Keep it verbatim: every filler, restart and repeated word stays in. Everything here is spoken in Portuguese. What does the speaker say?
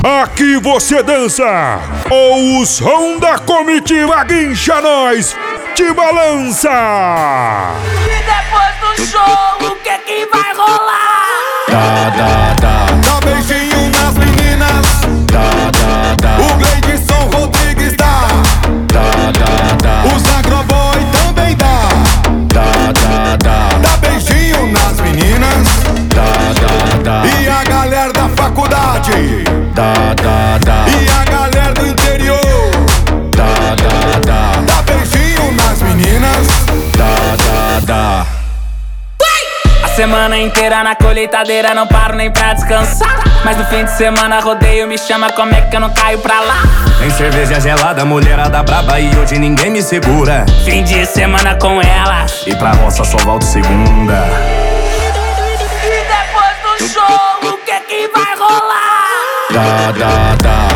aqui você dança. Ou o som da comitiva guincha nós, te balança. E depois do show, o que que vai rolar? Dá, dá, dá. Dá beijinho nas meninas. Dá, dá, dá. O Gleidson Rodrigues dá. Dá, dá, dá. Os agroboy também dá. Dá, dá, dá. Dá beijinho nas meninas. Dá, dá, dá. E a galera da faculdade. Dá, dá, dá. E a galera do interior. Dá, dá, dá. Dá beijinho nas meninas. Dá, dá, dá. A semana inteira na colheitadeira, não paro nem pra descansar. Mas no fim de semana rodeio, me chama, como é que eu não caio pra lá? Tem cerveja gelada, mulherada braba e hoje ninguém me segura. Fim de semana com ela. E pra roça só volto segunda. E depois do show, o que que vai rolar? Dá, dá, dá.